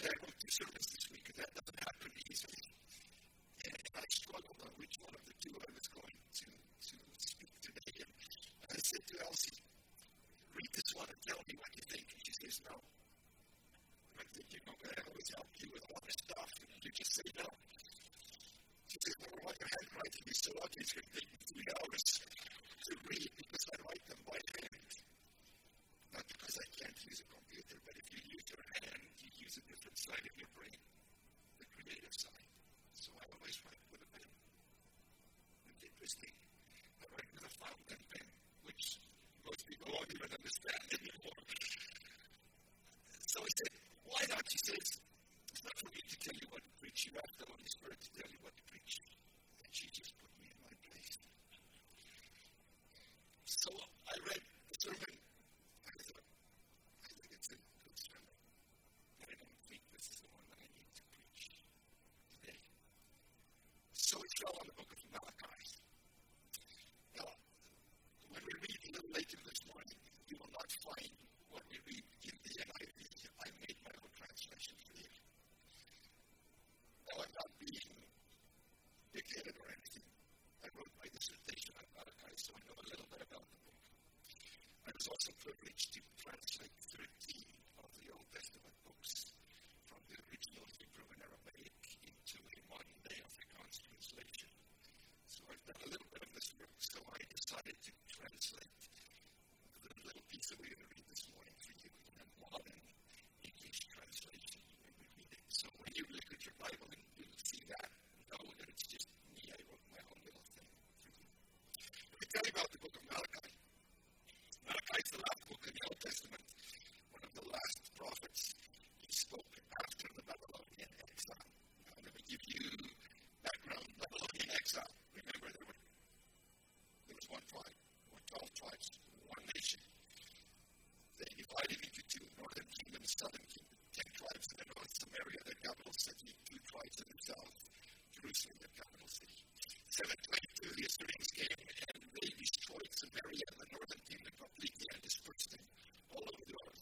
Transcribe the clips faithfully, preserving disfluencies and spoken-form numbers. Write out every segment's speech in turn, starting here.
I wrote two sermons this week, because that doesn't happen easily. And I struggled on which one of the two I was going to, to speak today. And I said to Elsie, read this one and tell me what you think. And she says, no. I think, you know, I always help you with a lot of stuff, and you just say no. She says, number one, your handwriting is so ugly, it's going to take me three hours to read because I write them by hand. Not because I can't use a computer, but if you use your hand, you use a different side of your brain, the creative side. So I always write with a pen. It's interesting. I write with a fountain pen, which most people won't even understand anymore. So I said, why not? She says, it's not for me to tell you what to preach. You have the Holy Spirit to tell you what to preach. And she just put me in my place. So I read the sermon. I thought, I think it's a good sermon. But I don't think this is the one that I need to preach today. So it fell on the book of Malachi. Now, when we read a little later this morning, you will not find what we read in the N I V. I made my own translation for you. Now, I'm not being big-headed or anything. I wrote my dissertation on Malachi, so I know a little bit about the book. I was also privileged to translate thirteen of the Old Testament books from the original Hebrew and Aramaic into a modern-day Afrikaans translation. So I've done a little bit of this work, so I decided to translate the little piece that we're going to read this morning for you in a modern English translation when we read it. So when you look at your Bible and you see that, know that it's just me. I wrote my own little thing for you. Let me tell you about the book of Malachi. Malachi is the last book in the Old Testament, one of the last prophets. He spoke after the Babylonian exile. Now, let me give you background. Babylonian exile. Remember, there were there was one tribe, or twelve tribes, one nation. They divided into two, northern kingdom, southern kingdom, ten tribes in the north, Samaria, their capital city, two tribes in the south, Jerusalem, their capital city. seven twenty-two, the Assyrians came and they destroyed Samaria and the northern kingdom completely and dispersed them all over the earth.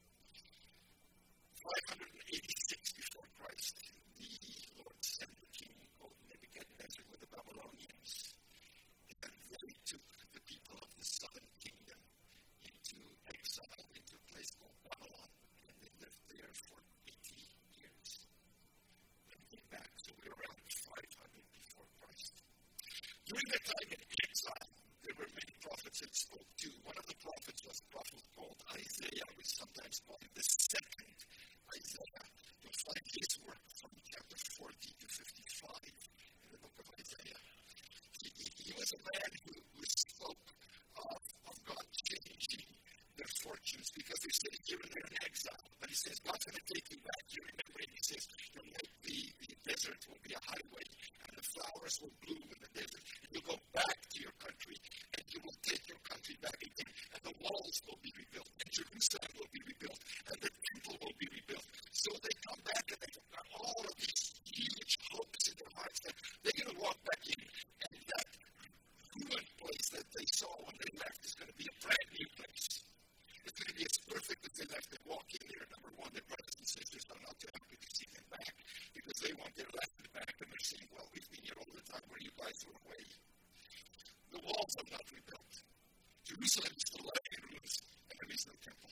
five eighty-six before Christ, the Lord sent the king called Nebuchadnezzar with the Babylonians, and they took the people of the southern kingdom into exile, into a place called Babylon, and they lived there for eighty years. Then they came back, so we're around five hundred before Christ. During that time in exile, there were many prophets that spoke too. One of the prophets was a prophet called Isaiah. We sometimes call him the second Isaiah. You'll find his work from chapter forty to fifty-five in the book of Isaiah. He, he, he was a man who, who spoke of, of God changing their fortunes because they're sitting here and they're in exile. But he says, God's going to take you back. You remember it. He says, you'll make the, the desert will be a highway and the flowers will bloom in the desert. And you'll go back to your country and you will take your country back again. And the walls will be rebuilt and Jerusalem will be rebuilt and the temple will be rebuilt. So they come back and they've got all of these huge hopes in their hearts that they're going to walk back in and that ruined place that they saw when they left is going to be a brand new place. It's going to be as perfect as they left. They walk in there. Number one, their brothers and sisters are not too happy to see them back because they want their land back and they're saying, well, we've been here all the time where you guys were away. The walls are not rebuilt. Jerusalem is still lying in ruins and there is no temple.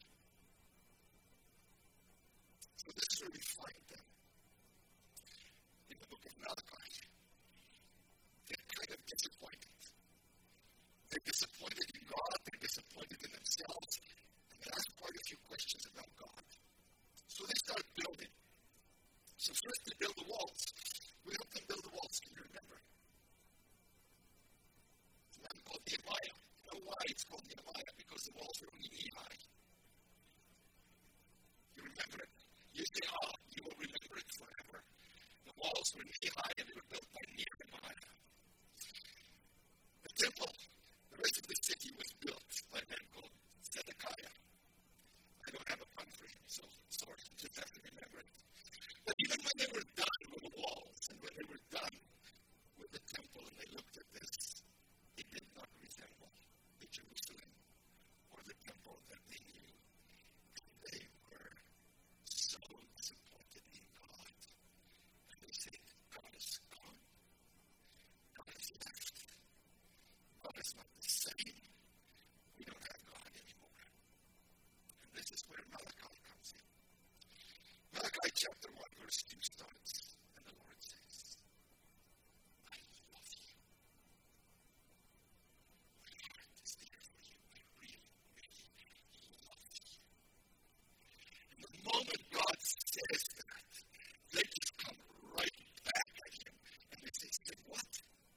So this is where we find them in the book of Malachi. They're kind of disappointed. They're disappointed in God. They're disappointed in themselves. And they ask quite a few questions about God. So they start building. So first they build the walls. We help them build the walls. Can you remember? It's a man called Nehemiah. You know why it's called Nehemiah? Because the walls were only knee high. You remember it? You say, ah, oh, you will remember it forever. The walls were knee high and they were built by Nehemiah. The temple, the rest of the city was built by a man called Zedekiah. I don't have a pun for him, so sorry, just have to remember it. But even when they were done with the walls and when they were done with the temple and they looked at this, it did not resemble the Jerusalem or the temple that they chapter one, verse two starts, and the Lord says, I love you. My heart is there for you. I really, really love you. And the moment God says that, they just come right back at him. And they say, say what?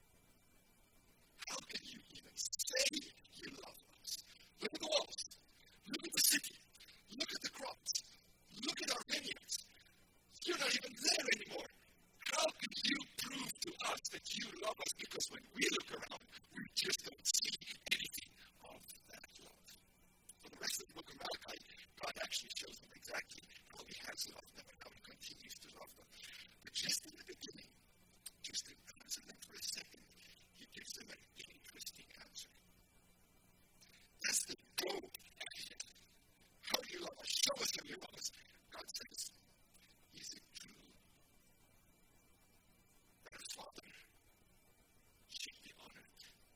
How can you even say you love us? Look at the walls. Look at the city. Look at the crops. Look at our vineyards. You're not even there anymore. How can you prove to us that you love us? Because when we look around, we just don't see anything of that love. For the rest of the book of Malachi, God actually shows them exactly how he has loved them and how he continues to love them. But just in the beginning, just to answer them for a second, he gives them an interesting answer. That's the go ahead. How do you love us? Show us how you love us. God says, is it true that a father should be honored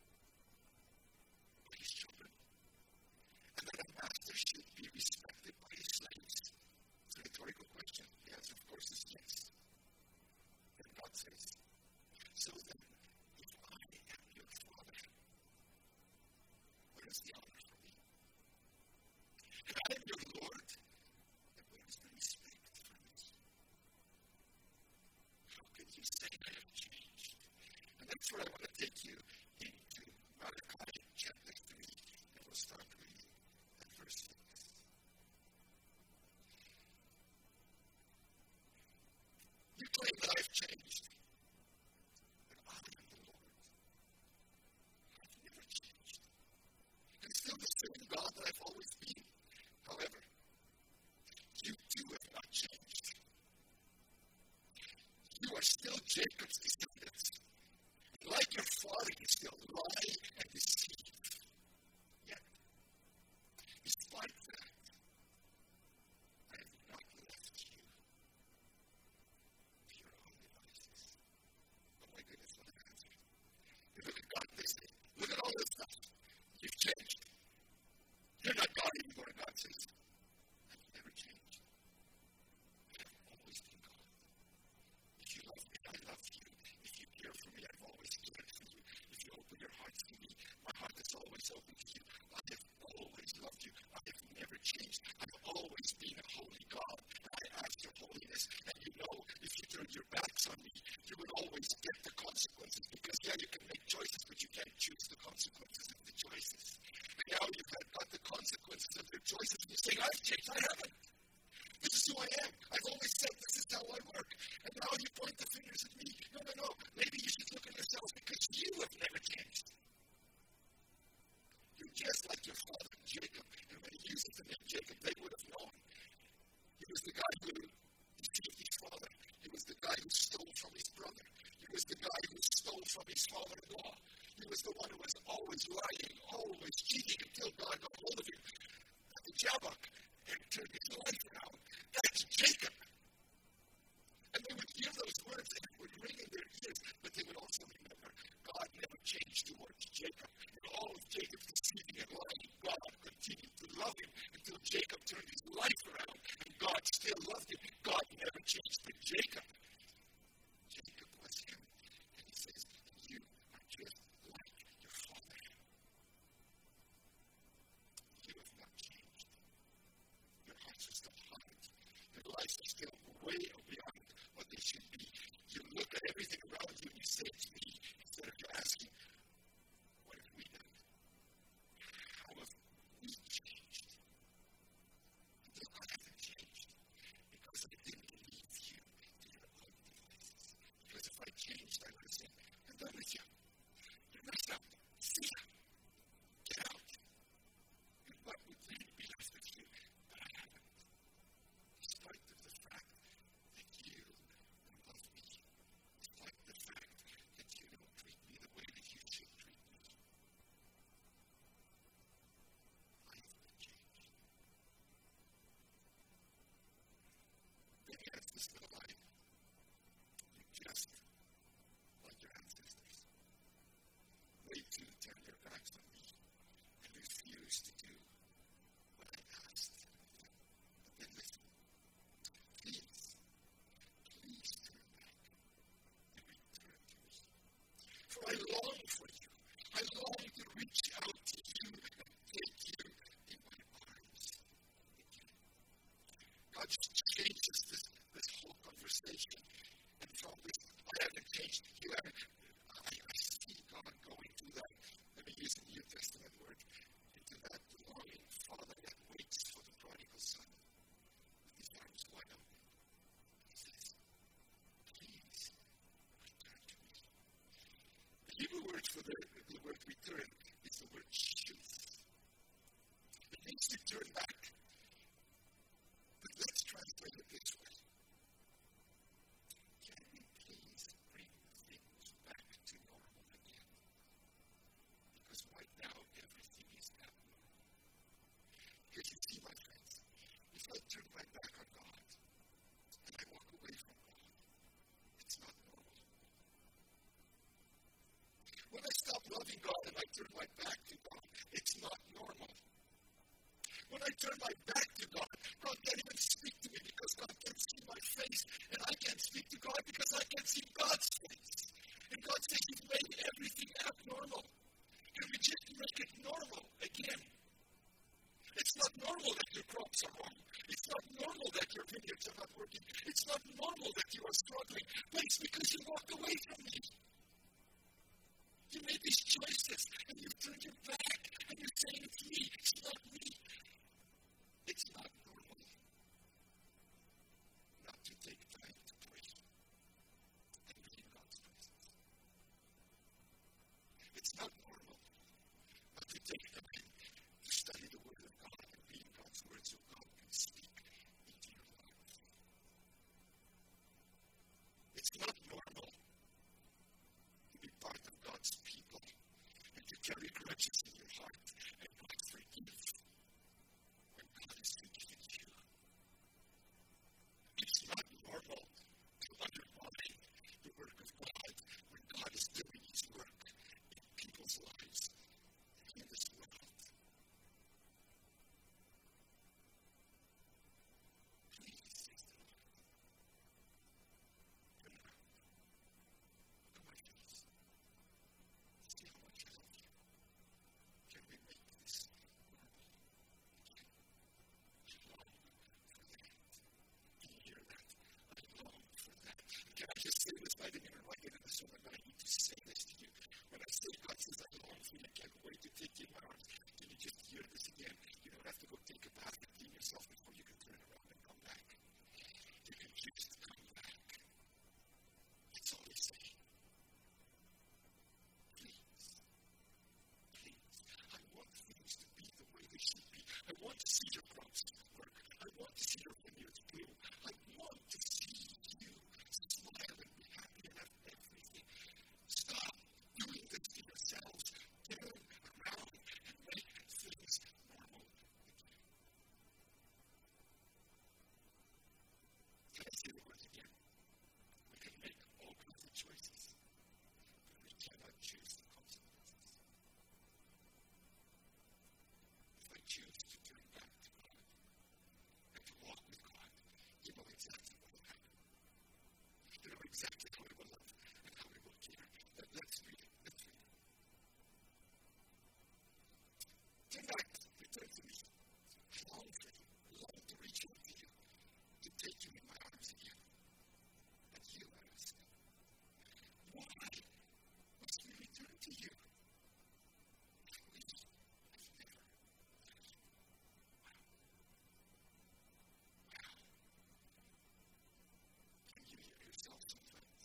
by his children? And that a master should be respected by his slaves? It's a rhetorical question. The answer, of course, is yes. And God says, so then, if I am your father, where is the honor for me? And I am your Lord, and where is the respect for me? How can you say I have changed? And that's where I want to take you into Malachi chapter three, and we'll start reading at verse six. You claim that I've changed, but I am the Lord. I've never changed. I'm still the same God that I've always been. However, you too have not changed. You are still Jacob's descendants. Like your father, you still lie and deceive. Yet, despite that, I have not left you to your own devices. Oh my goodness, what an answer. You look at God and they say, look at all this stuff. You've changed. You're not God anymore. God says, I've never changed. I've always been God. If you love me, I love you. If you care for me, I've always cared for you. If you open your heart to me, my heart is always open to you. I have always loved you. I have never changed. I've always been a holy God. And I ask your holiness. And you know, if you turn your backs on me, you will always get the consequences. Because, yeah, you can make choices, but you can't choose the consequences of the choices. And now you've got the consequences of your choices. And you say, I've changed. I haven't. This is who I am. I've always said this is how I work. And now you point the fingers at me. No, no, no. Maybe you should look at yourself because you have never changed. You're just like your father, Jacob. And when he uses the name Jacob, they would have known. He was the guy who deceived his father. He was the guy who stole from his brother. He was the guy who stole from his father-in-law. He was the one who was always lying, always cheating until God got hold of him at the Jabbok and turned his life around. That's Jacob. And they would hear those words and it would ring in their ears, but they would also remember God never changed towards Jacob. And all of Jacob's deceiving and lying, God continued to love him until Jacob turned his life around and God still loved him. God never changed for Jacob. Jacob was him. And he says, you are just like your father. You have not changed. Your hearts are still hard. Your lives are still way beyond what they should be. You look at everything around you and you say to me, instead of you asking, what have we done? How have we changed? No, I haven't changed. Because I didn't leave you to your own devices. Because if I changed, I would have said, I'm done with you. You're messed up. See ya. Get out. And what would then be left of you? But I haven't. Despite of the fact that you love me. Despite the fact that you don't treat me the way that you should treat me. I have not changed. Then he adds this little line. You just like your ancestors. They too turn their backs on me and refuse to do what I asked of them. But then listen. Please long for you. I long to reach out to you and take you in my arms again. God just changes this, this whole conversation. And from this, I haven't changed, you haven't. I, I see God going through that. Let me use the New Testament word. Into that longing Father that waits for the prodigal son with his arms wide open. He says, please return to me. The Hebrew word for the, the word return is the word shuv. It means to turn back. But let's translate it this way. Can we please bring things back to normal again? Because right now everything is abnormal. Because you see, my friends, if I turn my back on God and I walk away from God, it's not normal. When I stop loving God and I turn my back to God, it's not normal. When I turn my back to God, God can't even speak to me because God can't see my face, and I can't speak to God because I can't see God's face. And God says, you've made everything abnormal. Can we just make it normal again? It's not normal that your crops are wrong. It's not normal that your vineyards are not working. It's not normal that you are struggling. But it's because you walked away from me. You made these choices, and you turned your back, and you're saying it's me. It's not me. It's not normal not to take time to pray and be in God's presence. It's not normal not to take time to study the Word of God and be in God's Word so God can speak into your life. It's not normal to be part of God's people and to carry grudges in your heart and not forgive when God is forgiving you. It's not normal to undermine the work of God when God is doing His work in people's lives and in this world. Please, says the Lord, turn around. Look at my face. See how much I love you. Can we make this normal again? I long for that. Can you hear that? I long for that. Can I just say this? I didn't even write it in the sermon, but I need to say this to you. When I say God says, I long for you, I can't wait to take you in my arms. Can you just hear this again? You don't have to go take a bath and clean yourself before you can turn around and come back. You can just come back. That's all He's saying. Please. Please. I want things to be the way they should be. I want to see your crops work. I want to see your vineyards bloom. I want to see you smile and be happy and have everything. Stop doing this to yourselves. Turn around and make things normal again. Can I say the words again? We can make all kinds of choices, but we cannot choose the consequences. If I choose to turn back to God and to walk with God, you know exactly what will happen. You know exactly how He will love and how He will care. But let's read it. Let's read it. Turn back. Return to me. I long for you. I long to reach out to you, to take you in my arms again. But you ask, why must we return to you? We have never left you. Wow. Wow. Can you hear yourself sometimes?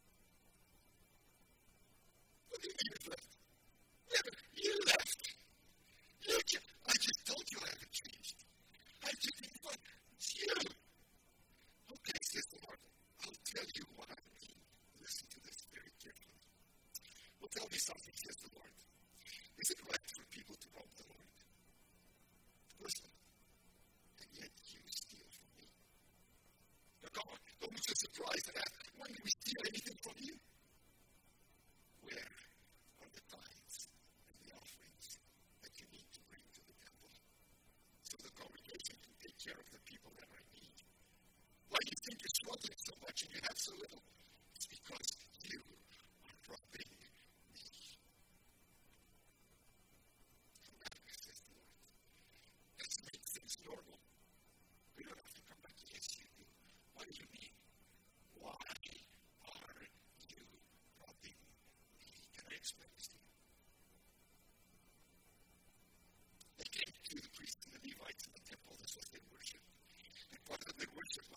What do you mean you've left? Never. You left. You can, I just told you I haven't changed. I just didn't find it's you. Okay, says the Lord. I'll tell you what I mean. Listen to this very carefully. Well, tell me something, says the Lord. Is it right for people to rob the Lord? Of course not. And yet you steal from me. Now come on, don't be so surprised and ask, when did we steal anything from you? Where are the tithes and the offerings that you need to bring to the temple so the congregation can take care of the people that are in need? Why do you think you're struggling so much and you have so little? It's because you are robbing me.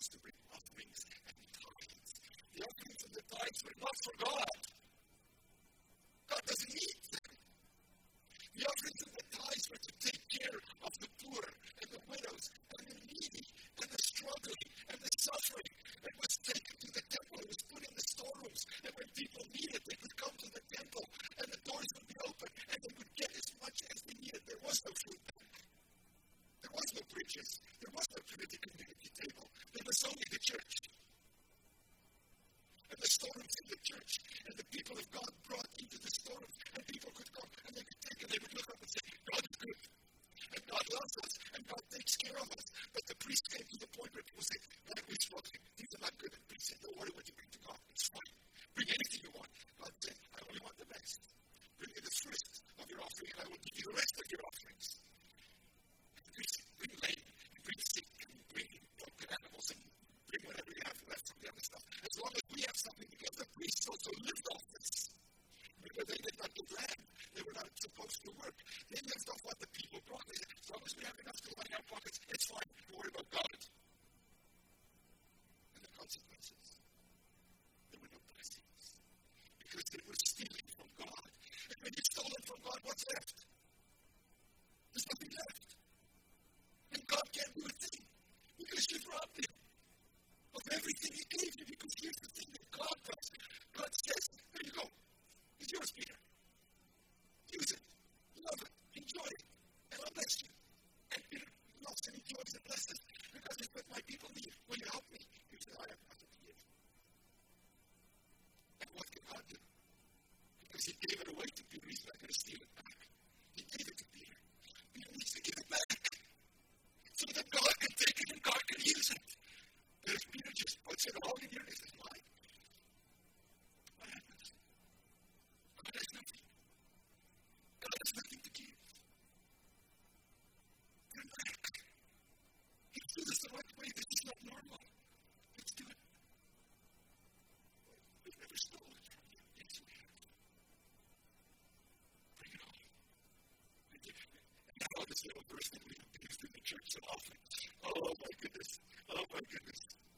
supposed to bring offerings and tithes. The offerings and the tithes were not for God. God doesn't need them. The offerings and the tithes were to take care of the poor and the widows and the needy and the struggling and the suffering. It was taken to the temple. It was put in the storerooms. And when people needed, they could come to the temple and the doors would be open and they would get as much as they needed. There was no food bank. There was no bridges. There was no community community table. There was only the church. And the storerooms in the church. And the people of God brought into the storerooms. And people could come and they could take and they would look up and say, God is good. And God loves us. And God takes care of us. But the priest came to the point where people say, God, we're struggling. These are not good. And the priest said, don't worry what you bring to God. It's fine. Bring anything you want. God said, I only want the best. Bring me the first of your offering and I will give you the rest of your offerings. And the priest said, bring lame, and bring sick, and bring broken animals, and bring whatever you have left from the other stuff. As long as we have something to give, the priests also lived off this. Because they did not give land. They were not supposed to work. They lived off what the people brought. They said, as long as we have enough to line our pockets, it's fine. Don't worry about God. And the consequences, there were no blessings. Because they were stealing from God. And when you've stolen from God, what's left? There's nothing left. And God can't do a thing. Because you've robbed Him of everything He gave you. Because here's the thing that God does. God says, there you go. It's yours, Peter. Use it. Love it. Enjoy it. And I'll bless you. And Peter loves and enjoys and blesses because it's what my people need. Will you help me? He said, I have nothing to give. And what can God do? Because He gave it away to Peter. He's not going to steal it back. He gave it to Peter. Peter needs to give it back so that God can take it and God can use it. And if Peter just puts it all in here, this is mine. What happens? God has nothing. God has nothing to give. Turn back. Let's do this the right way. This is not normal. Let's do it. We've never stolen from you. Yes, we have. Bring it on. And now this little verse that we have used in the church so often. Oh my goodness. Oh my goodness.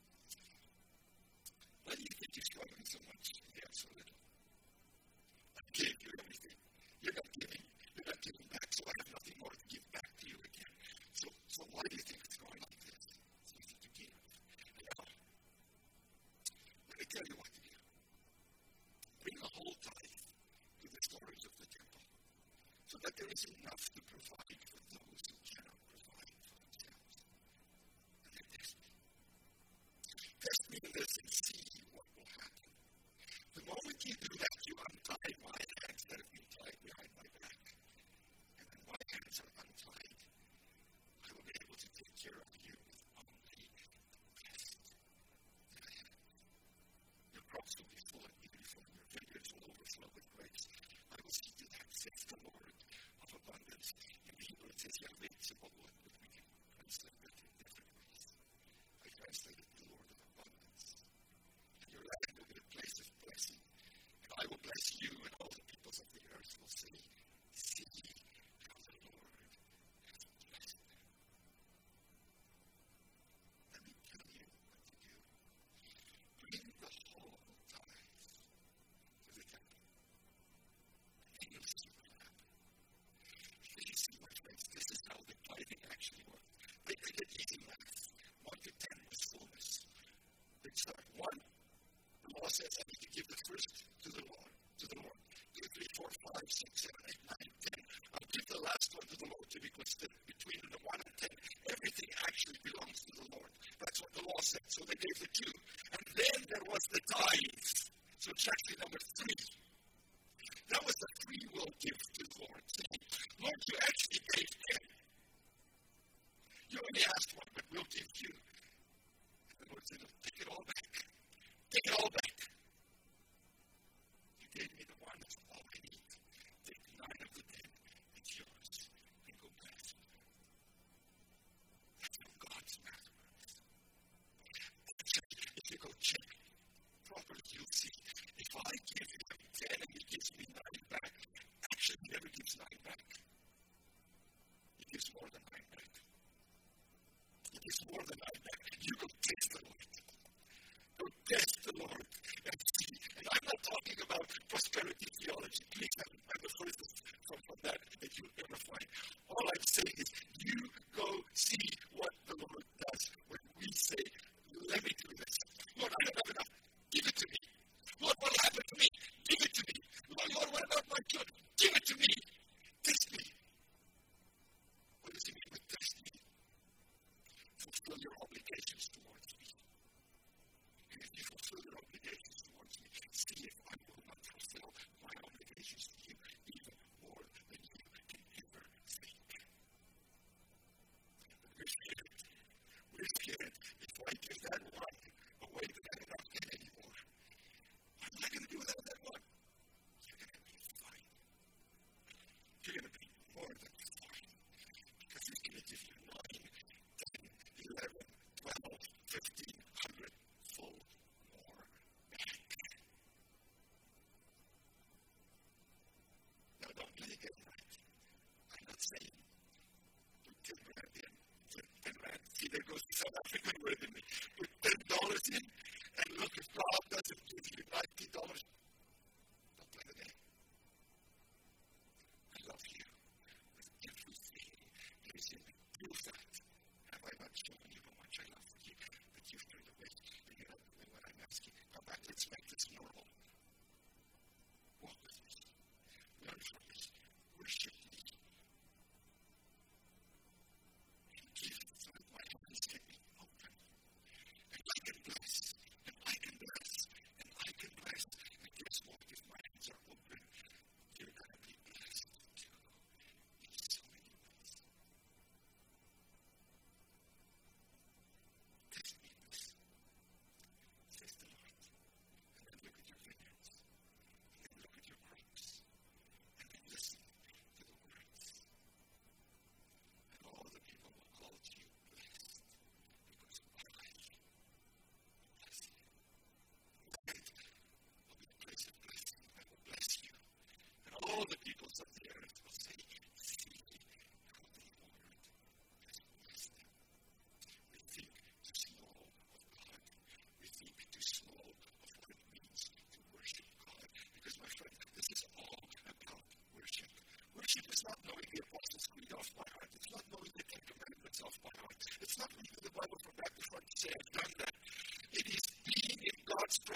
Why do you think you're struggling so much? Yeah, so little. I gave you everything. You're not giving. You're not giving back, so I have nothing more to give back to you again. So, so why do you think it's going like this? It's easy to give. Now, let me tell you what to do. Bring a whole tithe to the storage of the temple, so that there is enough to provide for those who cannot provide for themselves. And then test me. Test me in this and see what will happen. The moment you do that, you untie my hands that have been tied behind my back. And when my hands are untied, I will be able to take care of you with only the best that I have. Your crops will be full and beautiful, and your vineyards will overflow with grapes. I will see to that, says the Lord of abundance. In Hebrew it says Yahweh Tzebaoth, but we can translate that in different ways. I translated the Lord of abundance. And your land will be a place of blessing. And I will bless you, and all the peoples of the earth will say, see how the Lord has blessed them. Let me tell you what to do. Bring the whole tithe to the temple. And then you'll see what happens. You see, my friends, this is how the tithing actually works. They did it easy math. One to ten was fullness. They start one. The law says I need to give the first to the Lord, to the Lord. Two, three, four, five, six, seven, eight, nine, ten. I'll give the last one to the Lord to because the, between the one and ten, everything actually belongs to the Lord. That's what the law said. So they gave the two. And then there was the tithe. So it's actually number three. That was the free will gift to the Lord. Saying, Lord, you actually gave ten. You only asked one, but we'll give you. And the Lord said, take it all back. Take it all back. You gave me the one, that's all I need. Take nine of the ten, it's yours. And go back to them. That's how God's math works. If you go check properly, you'll see. If I give him ten and he gives me nine back, actually he never gives nine back. He gives more than nine back. He gives more than nine back. You go taste the Lord.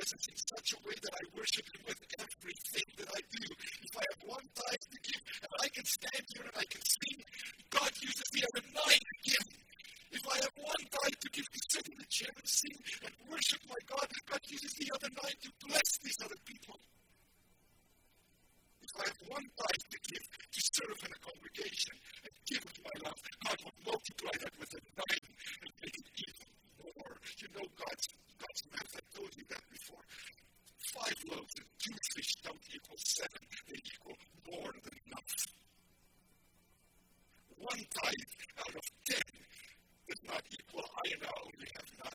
presence in such a way that I worship Him with everything that I do. If I have one tithe to give, and I can stand here and I can sing, God uses the other nine to give. If I have one tithe to give to sit in the chair and sing and worship my God, God uses the other nine to bless these other people. If I have one tithe to give to serve in a congregation and give of my love, God will multiply that with a nine and make it even more. You know God's, God's math, I told you that before. Five loaves and two fish don't equal seven. They equal more than enough. One tithe out of ten does not equal, I and I only have